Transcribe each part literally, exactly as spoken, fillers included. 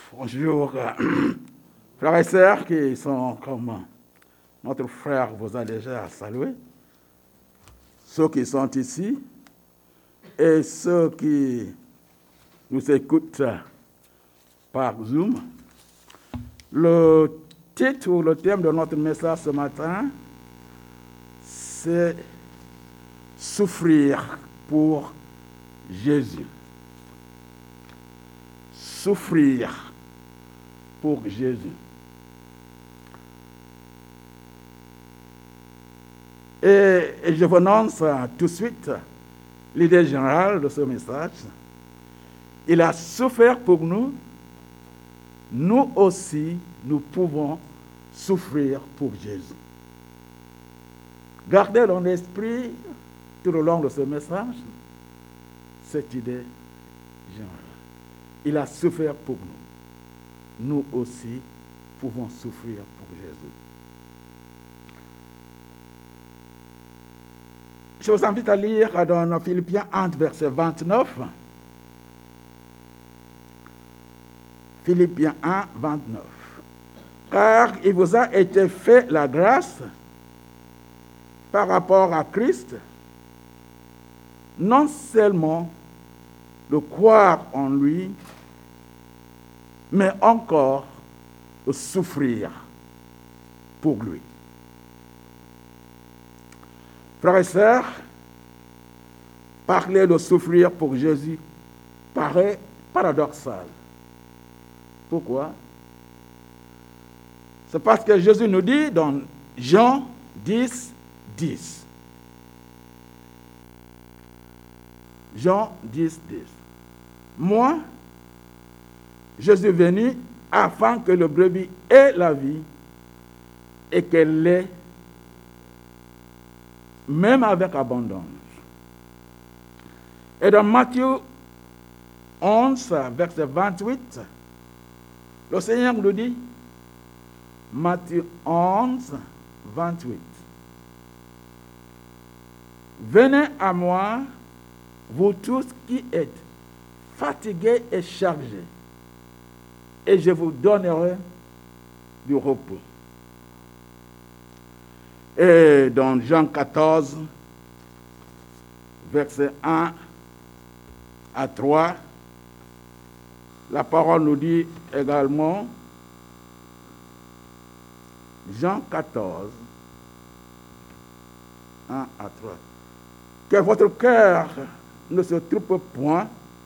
Bonjour, frères et sœurs qui sont comme notre frère vous a déjà salué, ceux qui sont ici et ceux qui nous écoutent par Zoom. Le titre ou le thème de notre message ce matin, c'est « Souffrir pour Jésus ». Souffrir pour Jésus. Et, et je vous annonce tout de suite l'idée générale de ce message. Il a souffert pour nous. Nous aussi, nous pouvons souffrir pour Jésus. Gardez dans l'esprit, tout le long de ce message, cette idée générale. Il a souffert pour nous. Nous aussi pouvons souffrir pour Jésus. Je vous invite à lire dans Philippiens un, verset vingt-neuf. Philippiens un, vingt-neuf. Car il vous a été fait la grâce par rapport à Christ, non seulement de croire en lui, mais encore de souffrir pour lui. Frères et sœurs, parler de souffrir pour Jésus paraît paradoxal. Pourquoi? C'est parce que Jésus nous dit dans Jean dix, dix. Jean dix, dix. Moi, je suis venu afin que le brebis ait la vie et qu'elle l'ait même avec abondance. Et dans Matthieu onze, verset vingt-huit, le Seigneur nous dit, Matthieu onze, vingt-huit, venez à moi, vous tous qui êtes fatigués et chargés, et je vous donnerai du repos. Et dans Jean quatorze, versets un à trois, la parole nous dit également, Jean quatorze, un à trois, que votre cœur ne se trouble point.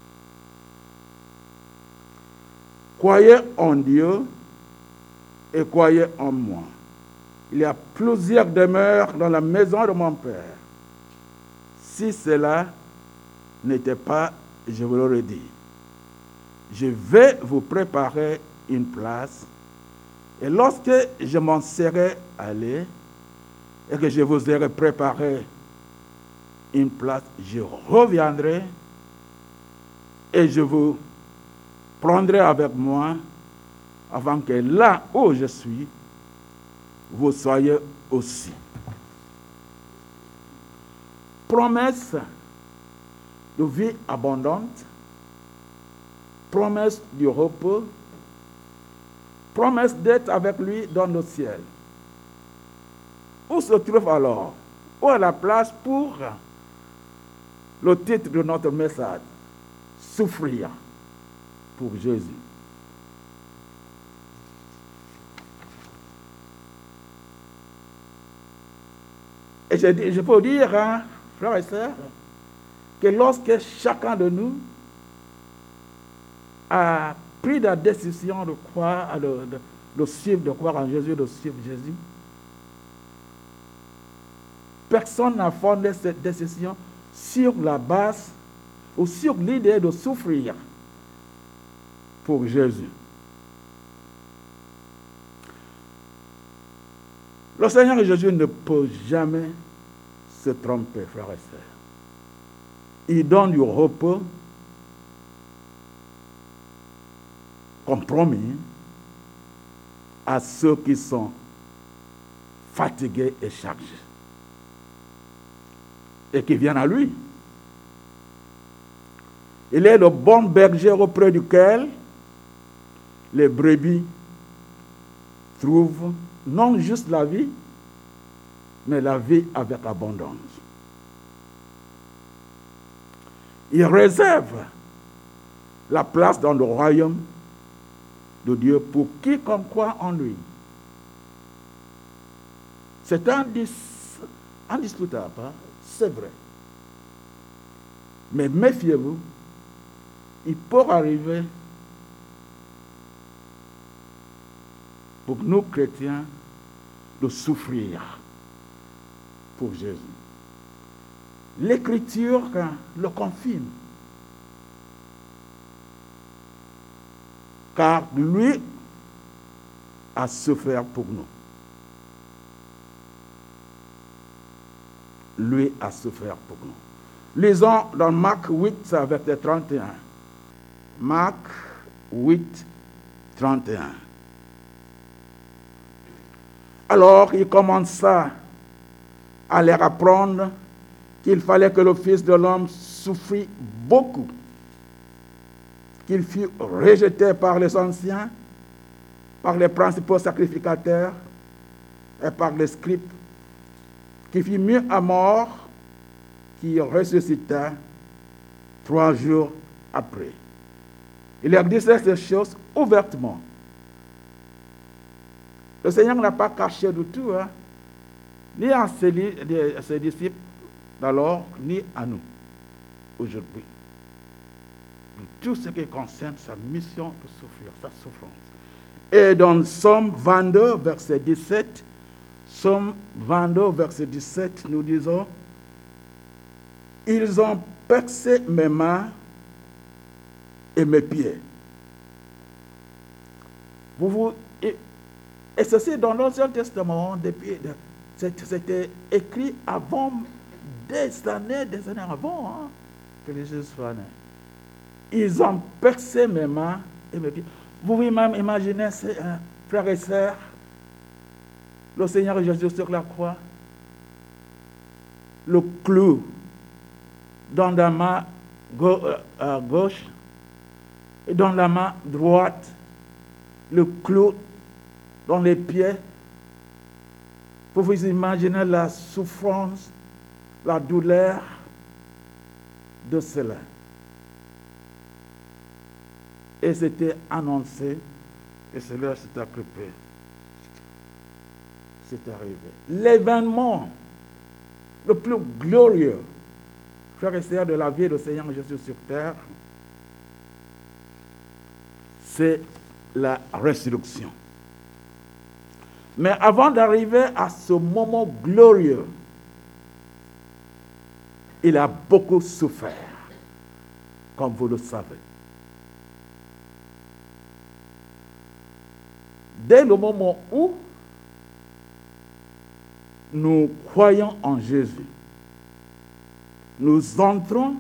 Croyez en Dieu et croyez en moi. Il y a plusieurs demeures dans la maison de mon Père. Si cela n'était pas, je vous l'aurais dit. Je vais vous préparer une place, et lorsque je m'en serai allé et que je vous aurai préparé une place, je reviendrai et je vous prendrai avec moi avant que là où je suis, vous soyez aussi. Promesse de vie abondante, promesse du repos, promesse d'être avec lui dans le ciel. Où se trouve alors? Où est la place pour le titre de notre message? Souffrir pour Jésus. Et je, je peux dire, hein, frères et sœurs, que lorsque chacun de nous a pris la décision de croire, de, de, de suivre, de croire en Jésus, de suivre Jésus, personne n'a fondé cette décision sur la base ou sur l'idée de souffrir pour Jésus. Le Seigneur Jésus ne peut jamais se tromper, frères et sœurs. Il donne du repos comme promis à ceux qui sont fatigués et chargés et qui viennent à lui. Il est le bon berger auprès duquel les brebis trouvent non juste la vie, mais la vie avec abondance. Il réserve la place dans le royaume de Dieu pour quiconque croit en lui. C'est indis, indiscutable, hein? C'est vrai. Mais méfiez-vous, il peut arriver pour nous chrétiens de souffrir pour Jésus. L'Écriture le confirme. Car lui a souffert pour nous. Lui a souffert pour nous. Lisons dans Marc huit, verset trente et un. Marc huit, trente et un. Alors il commença à leur apprendre qu'il fallait que le Fils de l'homme souffrit beaucoup, qu'il fut rejeté par les anciens, par les principaux sacrificateurs et par les scribes, qu'il fut mis à mort, qui ressuscita trois jours après. Il leur disait ces choses ouvertement. Le Seigneur n'a pas caché du tout, hein, ni à ses, à ses disciples d'alors, ni à nous aujourd'hui. Tout ce qui concerne sa mission de souffrir, sa souffrance. Et dans Psaume vingt-deux, verset dix-sept, Psaume vingt-deux, verset dix-sept, nous disons, « Ils ont percé mes mains et mes pieds. » Vous vous, et, et ceci dans l'Ancien Testament, depuis, c'était écrit avant, des années, des années avant hein, que Jésus soit né. Ils ont percé mes mains et mes pieds. Vous pouvez même imaginer, euh, frères et sœurs, le Seigneur Jésus sur la croix, le clou dans la main gauche et dans la main droite, le clou dans les pieds. Vous vous imaginez la souffrance, la douleur de cela. Et c'était annoncé, et cela s'est accompli. C'est arrivé. L'événement le plus glorieux, frères et sœurs, de la vie du Seigneur Jésus sur terre, c'est la résurrection. Mais avant d'arriver à ce moment glorieux, il a beaucoup souffert, comme vous le savez. Dès le moment où nous croyons en Jésus, nous entrons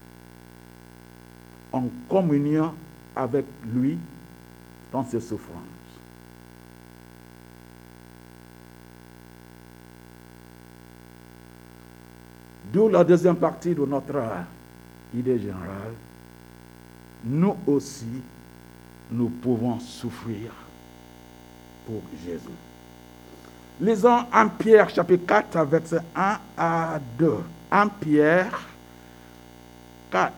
en communion avec lui dans ses souffrances. D'où la deuxième partie de notre idée générale. Nous aussi, nous pouvons souffrir pour Jésus. Lisons un Pierre chapitre quatre, versets un à deux. un Pierre quatre,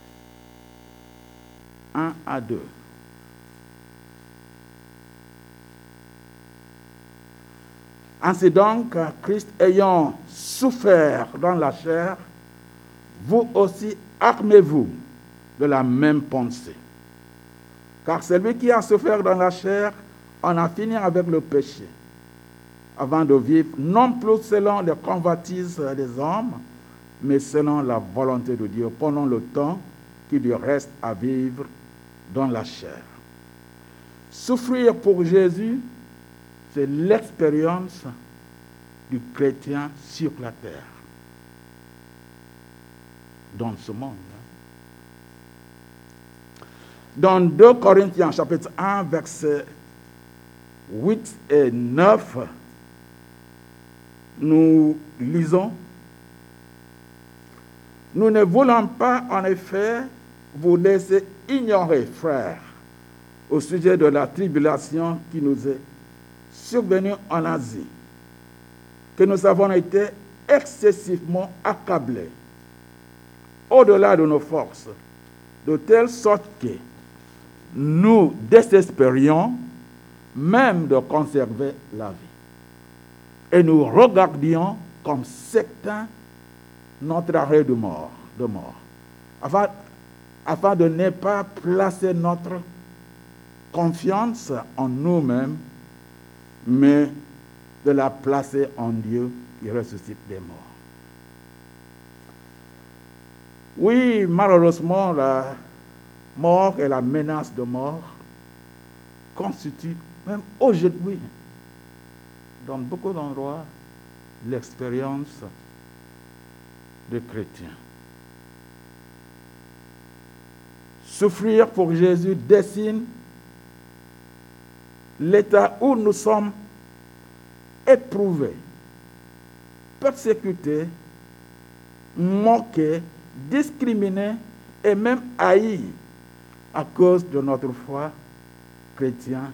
un à deux. Ainsi donc, Christ ayant souffert dans la chair, vous aussi armez-vous de la même pensée. Car celui qui a souffert dans la chair en a fini avec le péché, avant de vivre non plus selon les convoitises des hommes, mais selon la volonté de Dieu, pendant le temps qui lui reste à vivre dans la chair. Souffrir pour Jésus, c'est l'expérience du chrétien sur la terre, dans ce monde. Dans deux Corinthiens, chapitre un, versets huit et neuf, nous lisons: « Nous ne voulons pas, en effet, vous laisser ignorer, frères, au sujet de la tribulation qui nous est survenue en Asie, que nous avons été excessivement accablés, au-delà de nos forces, de telle sorte que nous désespérions même de conserver la vie. Et nous regardions comme certain notre arrêt de mort, de mort, afin, afin de ne pas placer notre confiance en nous-mêmes, mais de la placer en Dieu qui ressuscite des morts. Oui, malheureusement, la mort et la menace de mort constituent, même aujourd'hui, dans beaucoup d'endroits, l'expérience des chrétiens. Souffrir pour Jésus dessine l'état où nous sommes éprouvés, persécutés, moqués, discriminés et même haïs à cause de notre foi chrétienne,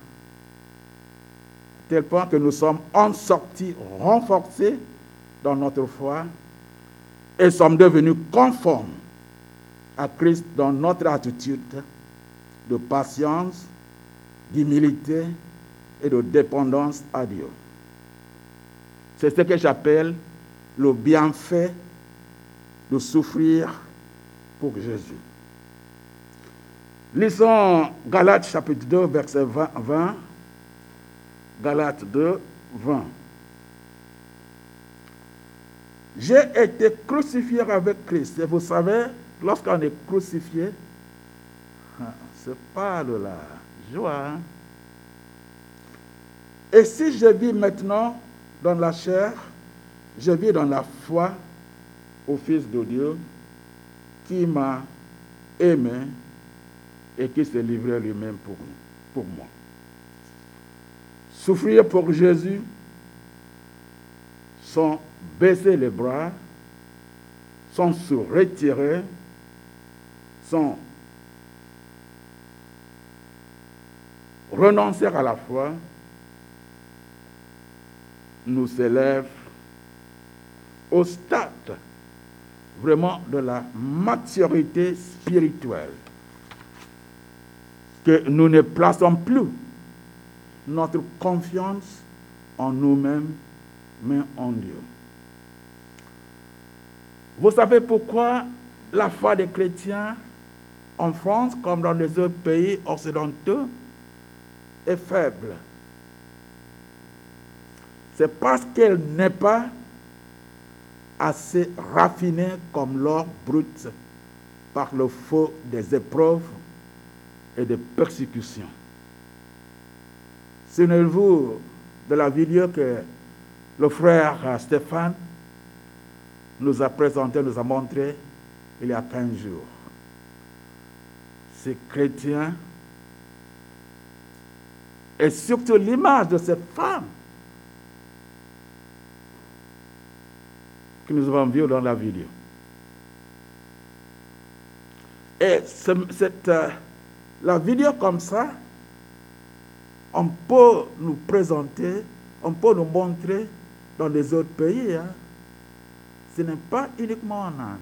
tel point que nous sommes en sortie renforcés dans notre foi et sommes devenus conformes à Christ dans notre attitude de patience, d'humilité et de dépendance à Dieu. C'est ce que j'appelle le bienfait de souffrir pour Jésus. Lisons Galates chapitre deux, verset vingt. Galates deux, vingt. J'ai été crucifié avec Christ. Et vous savez, lorsqu'on est crucifié, c'est pas de la joie. Hein? Et si je vis maintenant dans la chair, je vis dans la foi au Fils de Dieu qui m'a aimé et qui s'est livré lui-même pour, pour moi. Souffrir pour Jésus, sans baisser les bras, sans se retirer, sans renoncer à la foi, nous élève au stade vraiment de la maturité spirituelle, que nous ne plaçons plus notre confiance en nous-mêmes, mais en Dieu. Vous savez pourquoi la foi des chrétiens en France, comme dans les autres pays occidentaux, est faible? C'est parce qu'elle n'est pas assez raffinée comme l'or brut par le feu des épreuves et des persécutions. Souvenez-vous de la vidéo que le frère Stéphane nous a présentée, nous a montré il y a quinze jours. Ces chrétiens, et surtout l'image de cette femme que nous avons vue dans la vidéo. Et ce, cette, euh, la vidéo comme ça, on peut nous présenter, on peut nous montrer dans les autres pays. Hein. Ce n'est pas uniquement en Inde.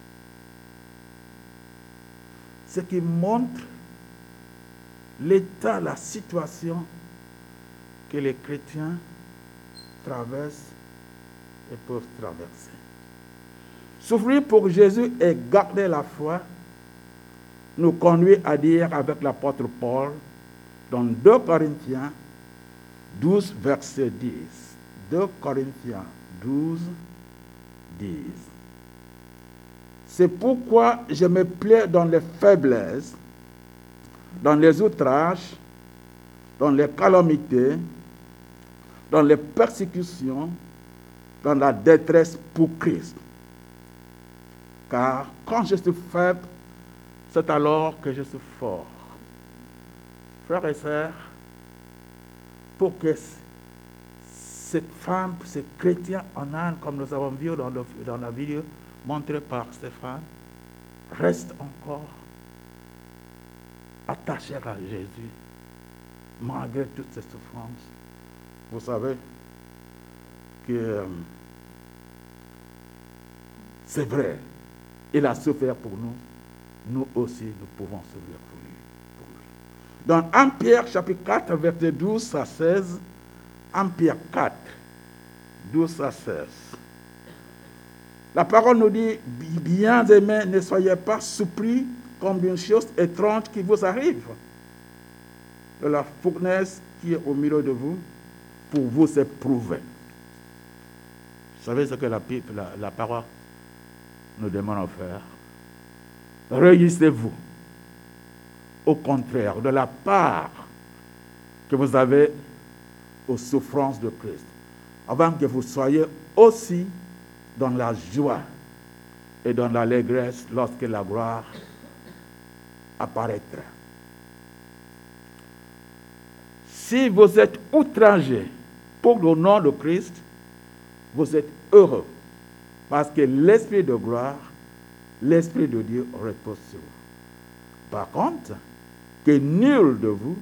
Ce qui montre l'état, la situation que les chrétiens traversent et peuvent traverser. Souffrir pour Jésus et garder la foi nous conduit à dire avec l'apôtre Paul dans deux Corinthiens douze, verset dix. deux Corinthiens douze, dix. C'est pourquoi je me plais dans les faiblesses, dans les outrages, dans les calamités, dans les persécutions, dans la détresse pour Christ. Car quand je suis faible, c'est alors que je suis fort. Frères et sœurs, pour que cette femme, ces chrétiens en Inde, comme nous avons vu dans, le, dans la vidéo montrée par Stéphane, restent encore attachés à Jésus malgré toutes ces souffrances, vous savez que euh, c'est vrai, il a souffert pour nous, nous aussi, nous pouvons souffrir pour lui. Pour lui. Dans premier Pierre, chapitre quatre, verset douze à seize, premier Pierre quatre, douze à seize, la parole nous dit, bien aimés, ne soyez pas surpris comme d'une chose étrange qui vous arrive, de la fournaise qui est au milieu de vous, pour vous éprouver. Vous savez ce que la, la, la parole nous demande de faire? Réjouissez-vous, au contraire, de la part que vous avez aux souffrances de Christ, avant que vous soyez aussi dans la joie et dans l'allégresse lorsque la gloire apparaîtra. Si vous êtes outragés pour le nom de Christ, vous êtes heureux, parce que l'Esprit de gloire, l'Esprit de Dieu repose sur vous. Par contre, que nul de vous,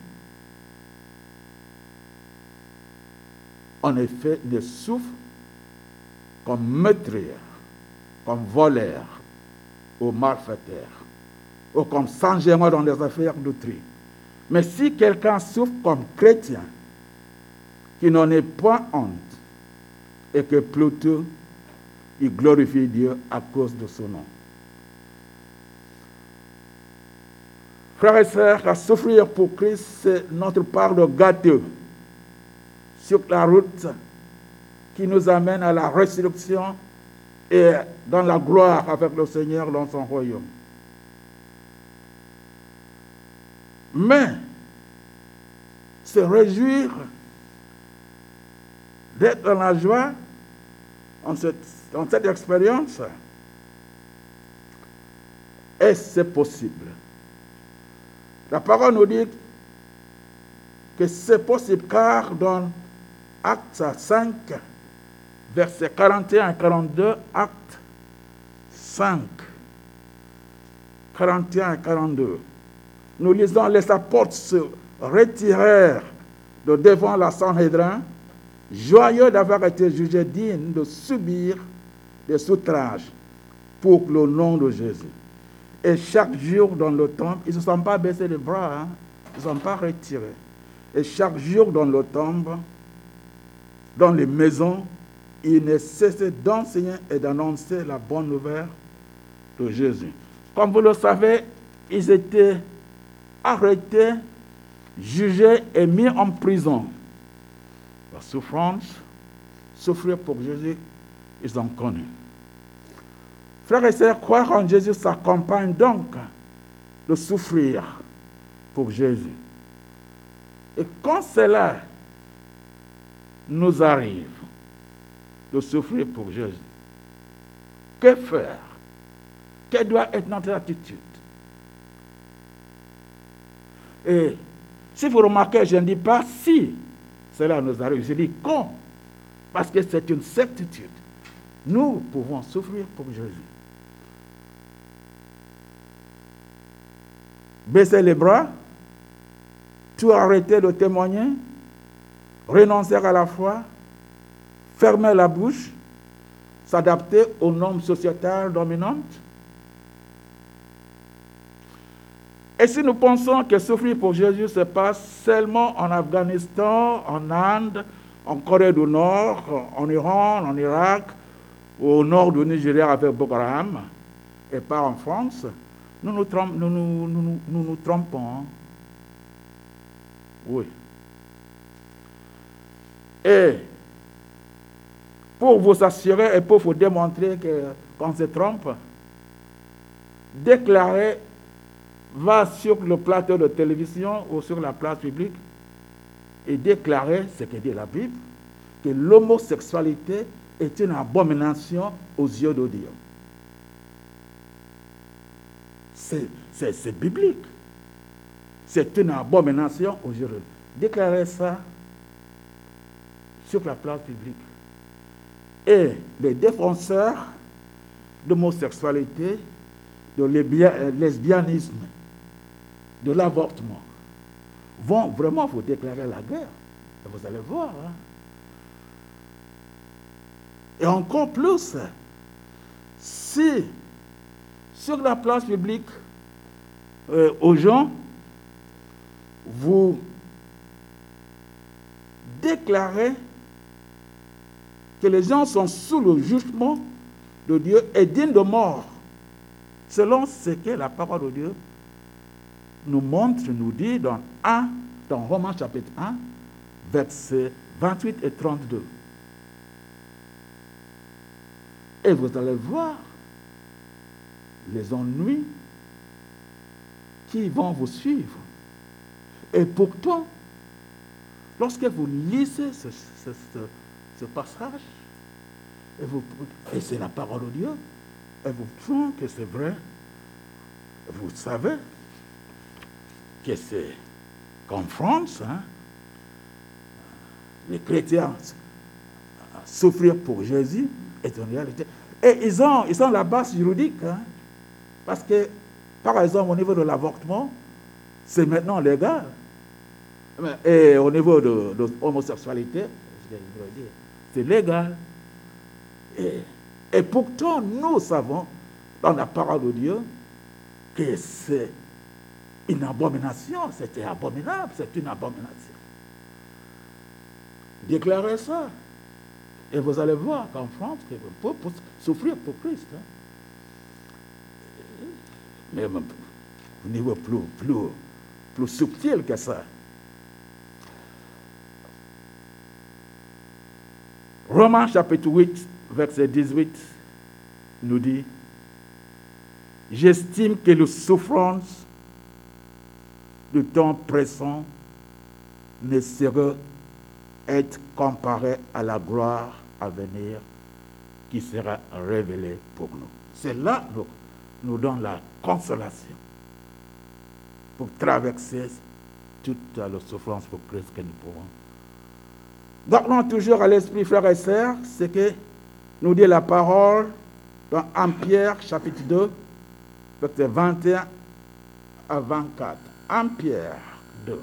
en effet, ne souffre comme meurtrier, comme voleur, ou malfaiteur, ou comme s'ingénieur dans les affaires d'autrui. Mais si quelqu'un souffre comme chrétien, qui n'en est point honte, et que plutôt il glorifie Dieu à cause de son nom. Frères et sœurs, à souffrir pour Christ, c'est notre part de gâteau sur la route qui nous amène à la résurrection et dans la gloire avec le Seigneur dans son royaume. Mais se réjouir d'être dans la joie dans cette, dans cette expérience, est-ce possible? La parole nous dit que c'est possible car dans Actes cinq, versets quarante et un à quarante-deux, Actes cinq, quarante et un à quarante-deux, nous lisons, les apôtres se retirèrent de devant la Sanhédrin, joyeux d'avoir été jugés dignes de subir des outrages pour le nom de Jésus. Et chaque jour dans le temple, ils ne se sont pas baissés les bras, hein, ils ne se sont pas retirés. Et chaque jour dans le temple, dans les maisons, ils ne cessaient d'enseigner et d'annoncer la bonne nouvelle de Jésus. Comme vous le savez, ils étaient arrêtés, jugés et mis en prison. La souffrance, souffrir pour Jésus, ils ont connu. Frères et sœurs, croire en Jésus s'accompagne donc de souffrir pour Jésus. Et quand cela nous arrive de souffrir pour Jésus, que faire? Quelle doit être notre attitude? Et si vous remarquez, je ne dis pas si cela nous arrive, je dis quand, parce que c'est une certitude. Nous pouvons souffrir pour Jésus. Baisser les bras, tout arrêter de témoigner, renoncer à la foi, fermer la bouche, s'adapter aux normes sociétales dominantes. Et si nous pensons que souffrir pour Jésus se passe seulement en Afghanistan, en Inde, en Corée du Nord, en Iran, en Irak, ou au nord du Nigeria avec Boko Haram, et pas en France, nous nous, trompe, nous, nous, nous, nous, nous, nous trompons. Hein? Oui. Et pour vous assurer et pour vous démontrer que, qu'on se trompe, déclarez, va sur le plateau de télévision ou sur la place publique et déclarer ce que dit la Bible, que l'homosexualité est une abomination aux yeux de Dieu. C'est, c'est, c'est biblique. C'est une abomination aux yeux de Dieu. Déclarez ça sur la place publique. Et les défenseurs de l'homosexualité, de lesbianisme, de l'avortement, vont vraiment vous déclarer la guerre. Et vous allez voir. Hein. Et encore plus, si sur la place publique, euh, aux gens, vous déclarez que les gens sont sous le jugement de Dieu et dignes de mort, selon ce que la parole de Dieu nous montre, nous dit dans un, dans Romains chapitre un, versets vingt-huit et trente-deux. Et vous allez voir les ennuis qui vont vous suivre. Et pourtant, lorsque vous lisez ce, ce, ce, ce passage, et, vous, et c'est la parole de Dieu, et vous trouvez que c'est vrai, vous savez que c'est qu'en France, hein, les chrétiens souffrir pour Jésus est une réalité. Et ils ont, ils ont la base juridique, hein, parce que, par exemple, au niveau de l'avortement, c'est maintenant légal. Et au niveau de, de l'homosexualité, c'est légal. Et, et pourtant, nous savons, dans la parole de Dieu, que c'est une abomination, c'était abominable, c'est une abomination. Déclarez ça. Et vous allez voir qu'en France, vous pouvez souffrir pour Christ. Hein. Mais au niveau plus, plus, plus subtil que ça. Romains chapitre huit, verset dix-huit, nous dit « J'estime que les souffrances du temps présent ne sauraient être comparées à la gloire à venir qui sera révélée pour nous. » C'est là que nous, nous donne la consolation pour traverser toute la souffrance pour Christ que nous pouvons. Gardons toujours à l'esprit, frères et sœurs, ce que nous dit la parole dans un Pierre, chapitre deux, versets vingt et un à vingt-quatre. un Pierre deux.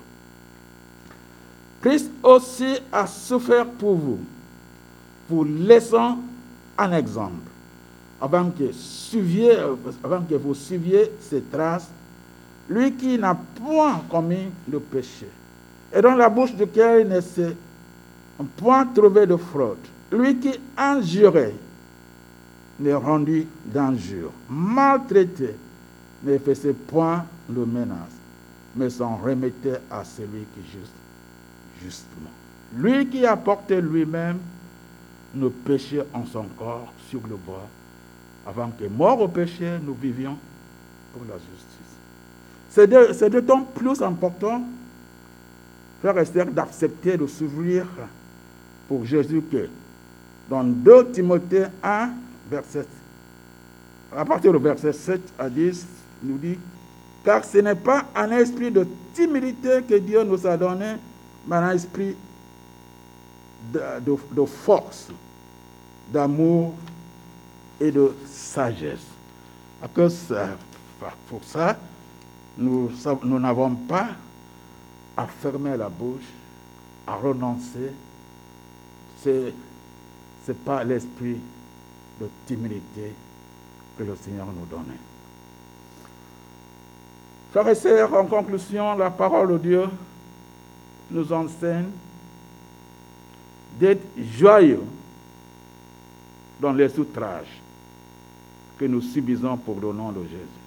Christ aussi a souffert pour vous, vous laissant un exemple, avant que, suiviez, avant que vous suiviez ses traces, lui qui n'a point commis le péché, et dans la bouche duquel il ne s'est point trouvé de fraude, lui qui injurait ne rendit d'injure, maltraité ne faisait point de menace, mais s'en remettait à celui qui juste, justement. Lui qui a porté lui-même nos péchés en son corps sur le bois, avant que, mort au péché, nous vivions pour la justice. C'est, de, c'est d'autant plus important, frères et sœurs, d'accepter de s'ouvrir pour Jésus que dans deux Timothée un, verset, à partir du verset sept à dix, nous dit « Car ce n'est pas un esprit de timidité que Dieu nous a donné, mais un esprit de, de, de force, d'amour et de sagesse. » À cause, pour ça, nous, nous n'avons pas à fermer la bouche, à renoncer. Ce n'est pas l'esprit de timidité que le Seigneur nous donne. Frères et sœurs, en conclusion, la parole de Dieu nous enseigne d'être joyeux dans les outrages que nous subissons pour le nom de Jésus.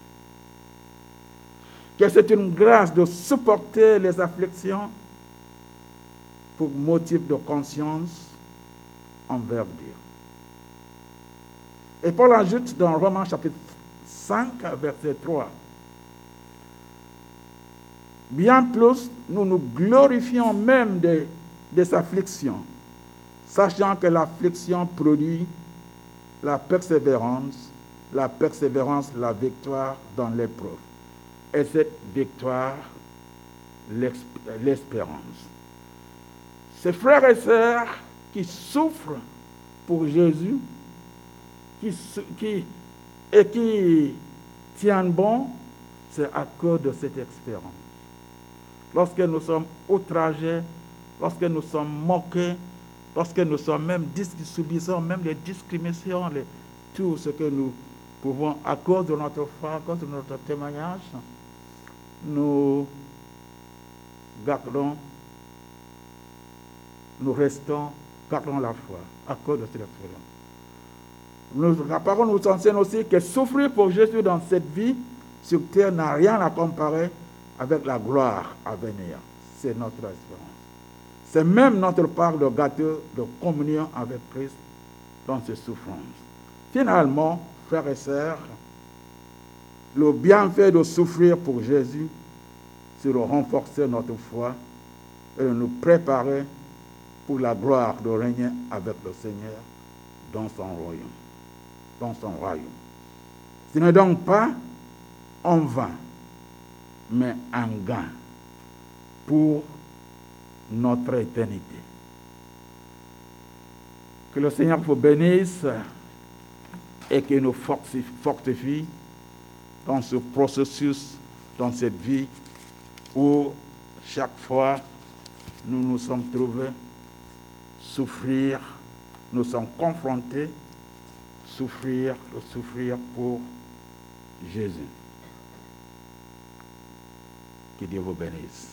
Que c'est une grâce de supporter les afflictions pour motif de conscience envers Dieu. Et Paul ajoute dans Romains chapitre cinq, verset trois. Bien plus, nous nous glorifions même des, des afflictions, sachant que l'affliction produit la persévérance, la persévérance, la victoire dans l'épreuve. Et cette victoire, l'espérance. Ces frères et sœurs qui souffrent pour Jésus, qui, qui, et qui tiennent bon, c'est à cause de cette expérience. lorsque nous sommes outragés, lorsque nous sommes moqués, lorsque nous sommes même subissons même les discriminations, les, tout ce que nous pouvons, à cause de notre foi, à cause de notre témoignage, nous gardons, nous restons, gardons la foi à cause de cette expérience. Nous, la parole nous enseigne aussi que souffrir pour Jésus dans cette vie sur terre n'a rien à comparer avec la gloire à venir. C'est notre espérance. C'est même notre part de gâteau de communion avec Christ dans ses souffrances. Finalement, frères et sœurs, le bienfait de souffrir pour Jésus, c'est de renforcer notre foi et de nous préparer pour la gloire de régner avec le Seigneur dans son royaume. Dans son royaume. Ce n'est donc pas en vain, mais en gain pour notre éternité. Que le Seigneur vous bénisse et qu'il nous fortifie dans ce processus, dans cette vie où chaque fois nous nous sommes trouvés souffrir, nous sommes confrontés, souffrir, souffrir pour Jésus. Que Dieu vous bénisse.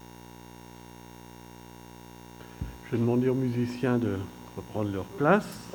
Je vais demander aux musiciens de reprendre leur place.